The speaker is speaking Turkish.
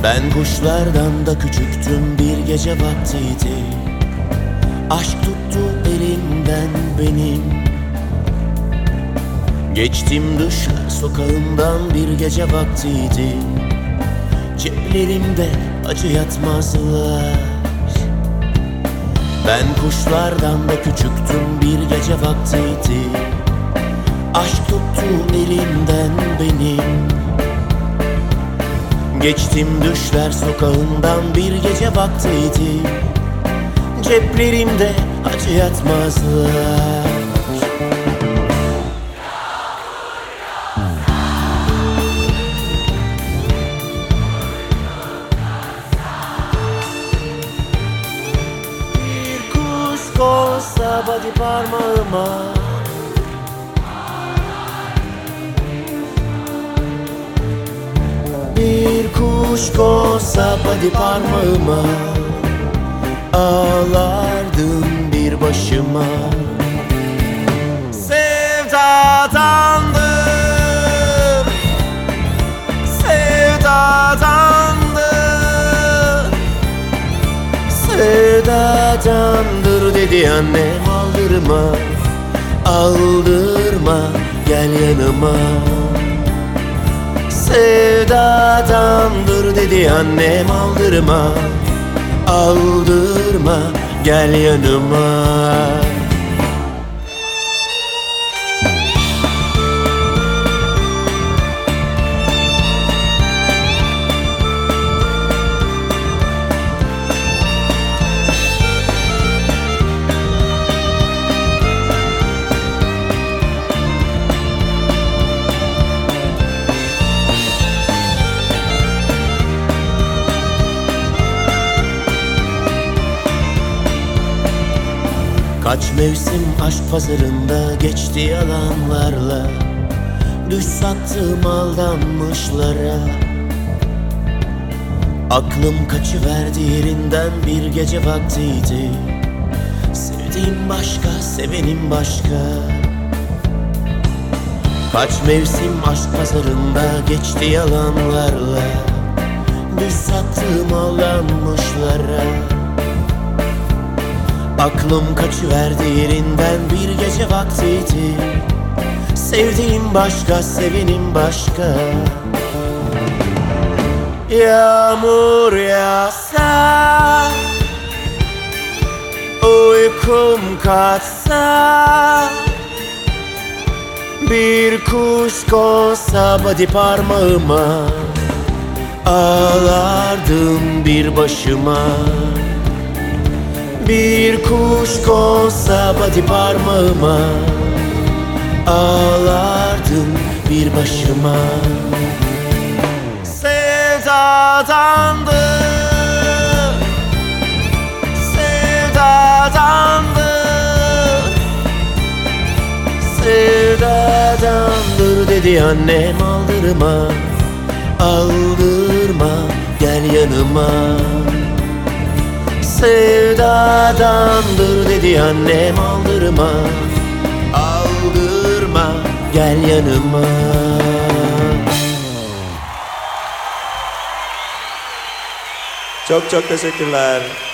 Ben kuşlardan da küçüktüm, bir gece vaktiydi. Aşk tuttu elimden benim. Geçtim Düşler sokağından, bir gece vaktiydi. Ceplerimde acı yatmazlar. Ben kuşlardan da küçüktüm, bir gece vaktiydi. Aşk tuttu elimden benim. Geçtim Düşler sokağından, bir gece vaktiydi. Ceplerimde acı yatmazlar. Bir kuş konsa body parmağıma, bir kuş konsa body parmağıma, ağlardım bir başıma. Sevdadandır, sevdadandır, sevdadandır dedi annem. Aldırma, aldırma, gel yanıma. Sevdadandır dedi annem. Aldırma, aldırma, gel yanıma. Kaç mevsim aşk pazarında geçti yalanlarla. Düş sattım aldanmışlara. Aklım kaçıverdi yerinden, bir gece vaktiydi. Sevdiğim başka, sevenim başka. Kaç mevsim aşk pazarında geçti yalanlarla. Düş sattım aldanmışlara. Aklım kaçıverdi yerinden, bir gece vaktiydi. Sevdiğim başka, sevenim başka. Yağmur yağsa, uykum kaçsa, bir kuş konsa body parmağıma, ağlardım bir başıma. Bir kuş konsa body parmağıma, ağlardım bir başıma. Sevdadandır, sevdadandır, sevdadandır dedi annem. Aldırma, aldırma, gel yanıma. Sevdadandır dedi annem. Aldırma, aldırma, gel yanıma. Çok çok teşekkürler.